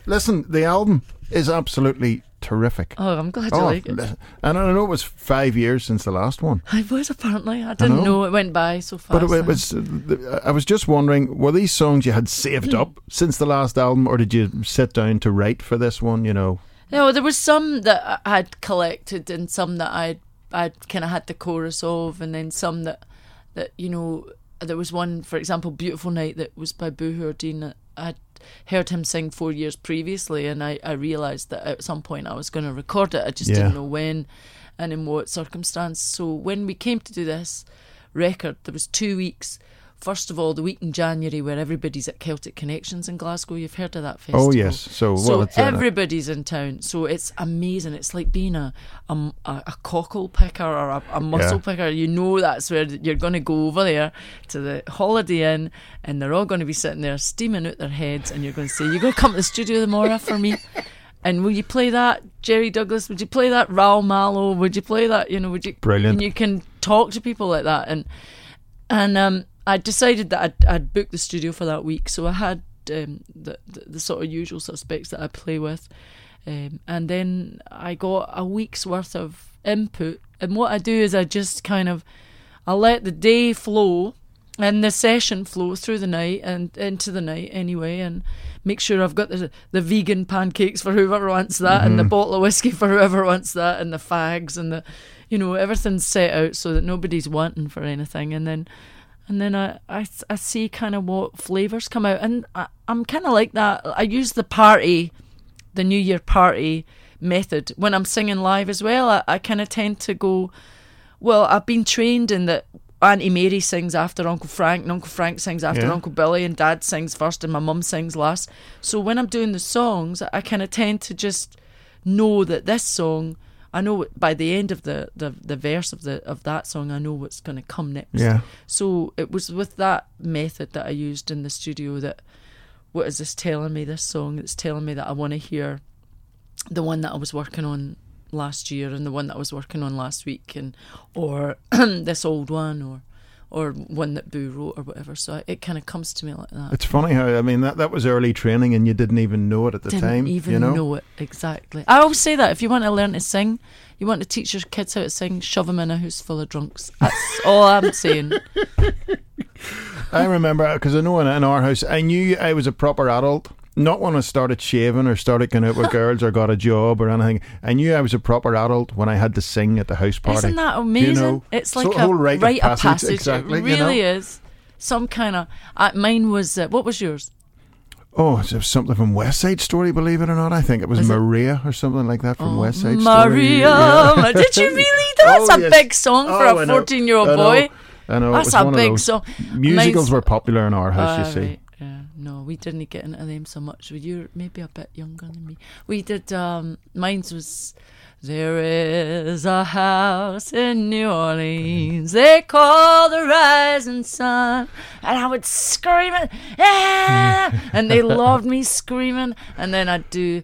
listen, the album is absolutely terrific. Oh, I'm glad you like it. And I know it was 5 years since the last one. I was, apparently. I didn't know it went by so fast. But it was. I was just wondering, were these songs you had saved up since the last album, or did you sit down to write for this one? No, there was some that I had collected, and some that I'd kind of had the chorus of, and then some that there was one, for example, Beautiful Night, that was by Boo Hordine, that I'd heard him sing 4 years previously, and I realised that at some point I was going to record it. I just didn't know when and in what circumstance. So when we came to do this record, there was 2 weeks. First of all, the week in January where everybody's at Celtic Connections in Glasgow. You've heard of that festival? Oh yes. So everybody's in town. So it's amazing. It's like being a cockle picker or a mussel picker. You know that's where you're going to go over there to the Holiday Inn, and they're all going to be sitting there steaming out their heads, and you're going to say, "You going to come to the studio tomorrow for me? And will you play that Jerry Douglas? Would you play that Raoul Malo? Would you play that? Would you?" Brilliant. And you can talk to people like that, and I decided that I'd booked the studio for that week, so I had the sort of usual suspects that I play with, and then I got a week's worth of input. And what I do is I just I let the day flow and the session flow through the night and into the night anyway, and make sure I've got the vegan pancakes for whoever wants that, and the bottle of whiskey for whoever wants that, and the fags and the everything's set out so that nobody's wanting for anything, and then I see kind of what flavours come out, and I'm kind of like that. I use the New Year party method when I'm singing live as well. I kind of tend to go, well, I've been trained in that Auntie Mary sings after Uncle Frank, and Uncle Frank sings after Uncle Billy, and Dad sings first and my mum sings last. So when I'm doing the songs, I kind of tend to just know that this song, I know by the end of the verse of that song, I know what's going to come next. Yeah. So it was with that method that I used in the studio that, what is this telling me, this song? It's telling me that I want to hear the one that I was working on last year and the one that I was working on last week, or this old one, or one that Boo wrote or whatever. So it kind of comes to me like that. It's funny how, that was early training and you didn't even know it at the time. Didn't even know it, exactly. I always say that if you want to learn to sing, you want to teach your kids how to sing, shove them in a house full of drunks. That's all I'm saying. I remember, because I know in our house, I knew I was a proper adult. Not when I started shaving or started going out with girls or got a job or anything. I knew I was a proper adult when I had to sing at the house party. Isn't that amazing? It's like a rite of passage. Exactly, it really is. Some kind of... mine was... what was yours? Oh, it was something from West Side Story, believe it or not. I think it was Maria or something like that from West Side Story. Maria! Yeah. Did you really? That's a big song for a 14-year-old boy. I know. That's a big song. Musicals were popular in our house, you see. Right. Yeah, no, we didn't get into them so much. You're maybe a bit younger than me. We did, mine was, there is a house in New Orleans they call the Rising Sun, and I would scream it, and they loved me screaming, and then I'd do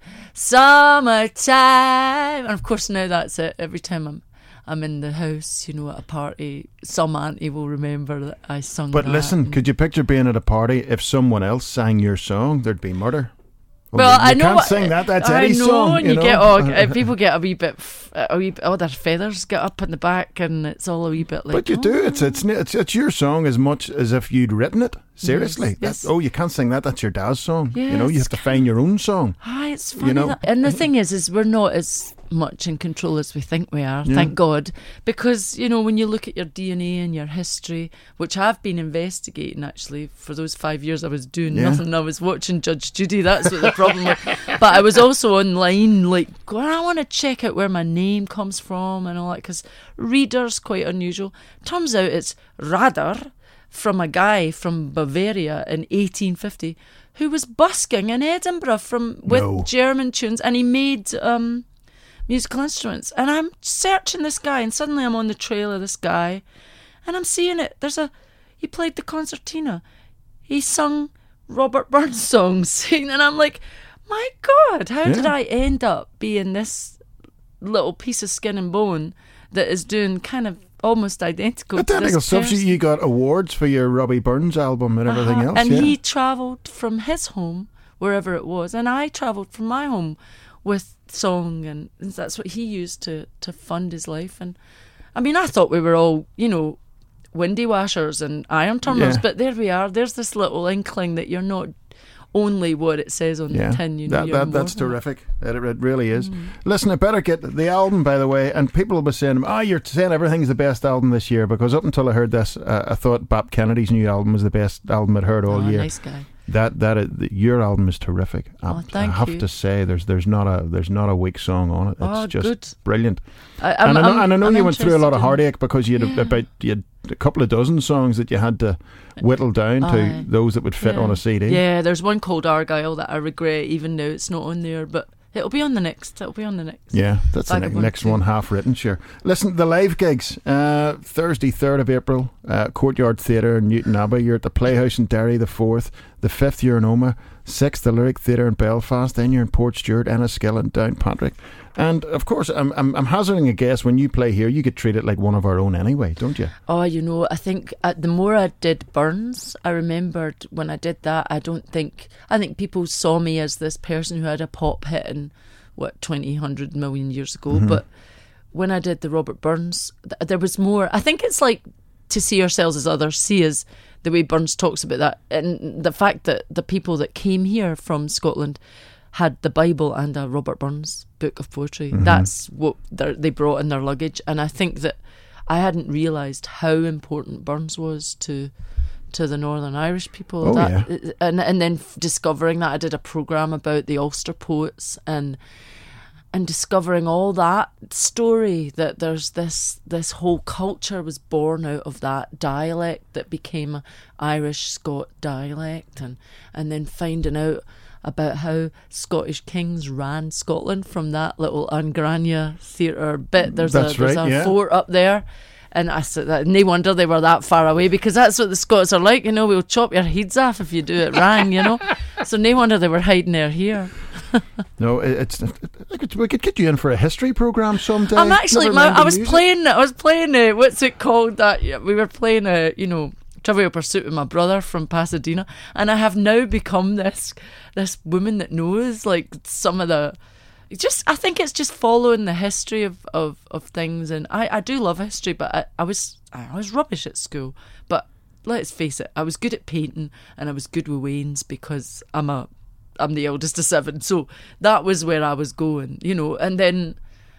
Summertime, and of course now that's it. Every time I'm in the house, at a party, some auntie will remember that I sung that. But listen, could you picture being at a party if someone else sang your song? There'd be murder. Well, I know. You can't sing that. That's Eddie's song. And you get people get a wee bit, their feathers get up in the back, and it's all a wee bit like. But you do. It's your song as much as if you'd written it. Seriously. Yes. You can't sing that. That's your dad's song. Yes. You have to find your own song. It's funny. And the thing is we're not as much in control as we think we are, thank God, because when you look at your DNA and your history, which I've been investigating actually for those 5 years, I was doing nothing. I was watching Judge Judy. That's what the problem was. But I was also online I want to check out where my name comes from and all that, because Reader's quite unusual. Turns out it's Rader, from a guy from Bavaria in 1850 who was busking in Edinburgh with German tunes, and he made musical instruments. And I'm searching this guy, and suddenly I'm on the trail of this guy, and I'm seeing it. He played the concertina. He sung Robert Burns songs, and I'm like, my God, how did I end up being this little piece of skin and bone that is doing kind of almost identical to this stuff. person? You got awards for your Robbie Burns album and everything else. And he travelled from his home wherever it was. And I travelled from my home with song, and that's what he used to fund his life. And I mean, I thought we were all, you know, windy washers and iron turners, but there we are. There's this little inkling that you're not only what it says on the tin. You know, that's terrific. It really is. Listen, I better get the album, by the way, and people will be saying, you're saying everything's the best album this year, because up until I heard this, I thought Bap Kennedy's new album was the best album I'd heard all year. Nice guy. Your album is terrific. Thank I have you. to say, there's not a weak song on it. It's just good. brilliant. I know you went through a lot of heartache because you had a couple of dozen songs that you had to whittle down to those that would fit on a CD. Yeah, there's one called Argyle that I regret even though it's not on there, but it'll be on the next. Yeah, that's the next one, half written, sure. Listen, the live gigs, Thursday 3rd of April, Courtyard Theatre in Newton Abbey. You're at the Playhouse in Derry the 4th, the 5th you're in Omagh, 6th the Lyric Theatre in Belfast, then you're in Portstewart, Enniskillen and Downpatrick. And of course, I'm hazarding a guess, when you play here, you get treated like one of our own anyway, don't you? Oh, you know, I think the more I did Burns, I remembered when I did that, I think people saw me as this person who had a pop hit in 100 million years ago. But when I did the Robert Burns, there was more. I think it's like to see ourselves as others see us, the way Burns talks about that, and the fact that the people that came here from Scotland had the Bible and a Robert Burns book of poetry. That's what they brought in their luggage. And I think that I hadn't realised how important Burns was to the Northern Irish people. And then discovering that, I did a programme about the Ulster poets and discovering all that story, that there's this whole culture was born out of that dialect that became a Irish Scot dialect, and then finding out about how Scottish kings ran Scotland from that little Angrania theatre bit. There's a fort up there. And I said that, no wonder they were that far away, because that's what the Scots are like, you know, we'll chop your heads off if you do it wrong, you know. So no wonder they were hiding there here. No, we could get you in for a history programme someday. I'm actually, I was playing, what's it called? We were playing Trivial Pursuit with my brother from Pasadena, and I have now become this woman that knows like some of the. I think it's just following the history of things, and I do love history, but I was rubbish at school. But let's face it, I was good at painting, and I was good with Wayne's because I'm the eldest of 7, so that was where I was going, you know. And then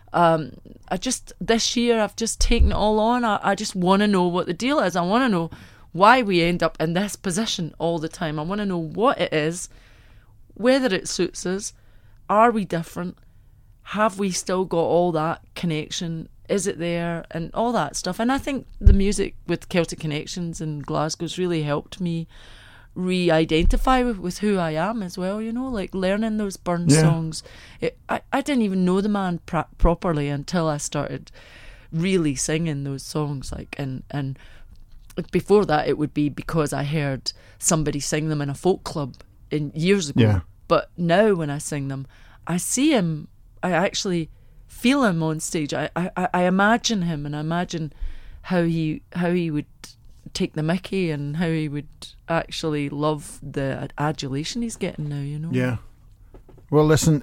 this year I've just taken it all on. I just want to know what the deal is. I want to know why we end up in this position all the time. I want to know what it is, whether it suits us. Are we different? Have we still got all that connection? Is it there? And all that stuff. And I think the music with Celtic Connections in Glasgow's really helped me re-identify with who I am as well, you know, like learning those Burns songs. I didn't even know the man properly until I started really singing those songs, like, and before that it would be because I heard somebody sing them in a folk club years ago. Yeah. But now when I sing them, I see him, I actually feel him on stage. I imagine him, and I imagine how he would take the mickey and how he would actually love the adulation he's getting now, you know. Yeah. Well, listen,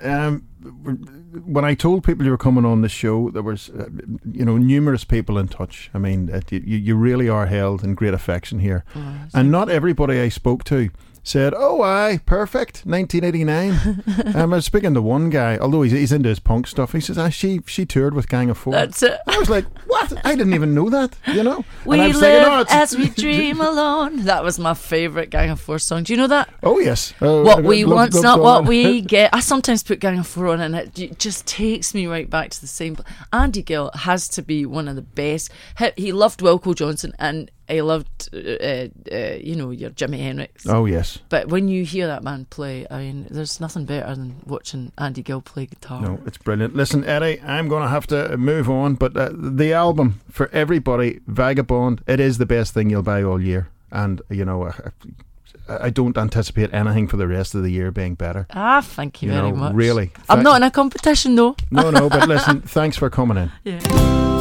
when I told people you were coming on the show, there was, numerous people in touch. I mean, you really are held in great affection here. And not everybody I spoke to said, "Oh, aye, perfect, 1989." I was speaking to one guy, although he's into his punk stuff. He says, she toured with Gang of Four. That's it. I was like, what? I didn't even know that, you know. We live as we dream alone. That was my favourite Gang of Four song. Do you know that? Oh, yes. What we want's not what we get. I sometimes put Gang of Four on, and it just takes me right back to the same. Andy Gill has to be one of the best. He loved Wilco Johnson, and I loved, your Jimi Hendrix. Oh, yes. But when you hear that man play, I mean, there's nothing better than watching Andy Gill play guitar. No, it's brilliant. Listen, Eddie, I'm going to have to move on, but the album, for everybody, Vagabond, it is the best thing you'll buy all year. And, you know, I don't anticipate anything for the rest of the year being better. Thank you very much. Really. I'm not in a competition, though. No, but listen, thanks for coming in. Yeah.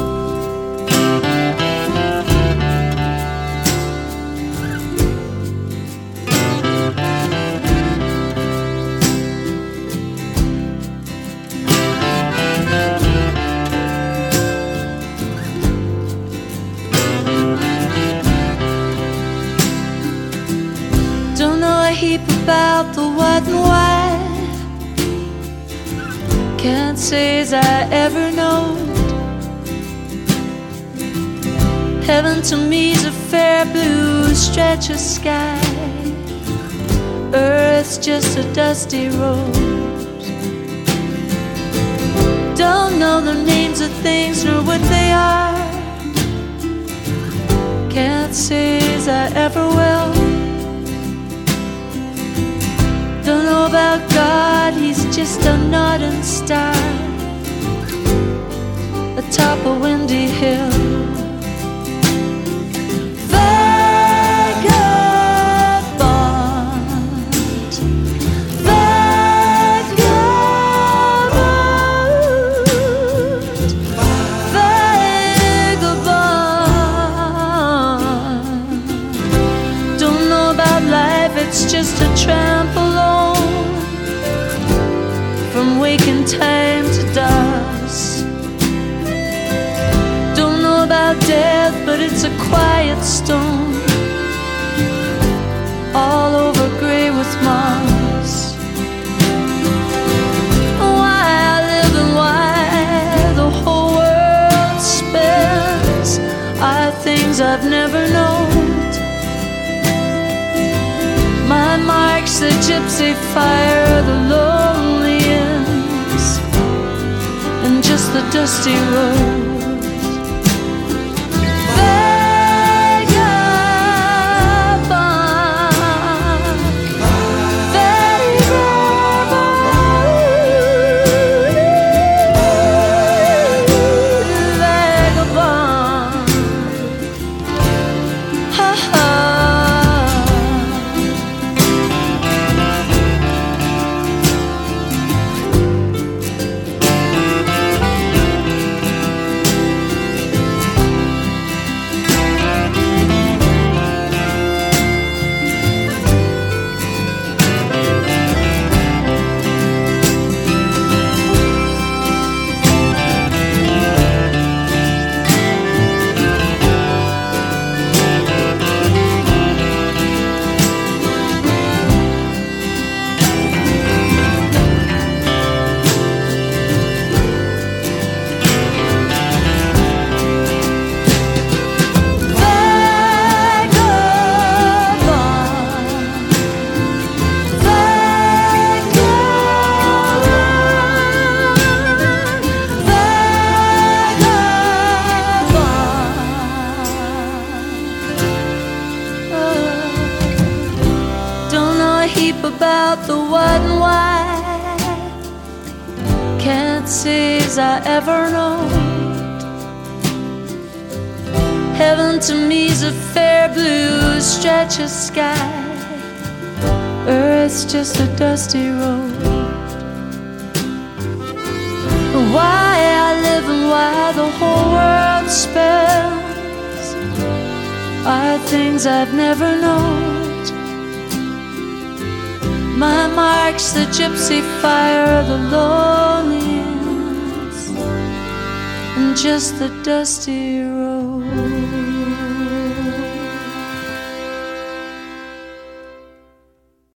can't say as I ever know. Heaven to me's a fair blue stretch of sky. Earth's just a dusty road. Don't know the names of things nor what they are. Can't say as I ever will. Don't know about God, he's just a northern star atop a windy hill. It's just a tramp alone from waking time to dusk. Don't know about death, but it's a quiet stone, all over grey with moss. Why I live and why the whole world spins are things I've never known. My mark's the gypsy fire, the lonely inns, and just the dusty road. About the what and why, can't say as I ever know. Heaven to me's a fair blue stretch of sky. Earth's just a dusty road. Why I live and why the whole world spins are things I've never known. My mark's the gypsy fire, the lonely inns, and just the dusty road.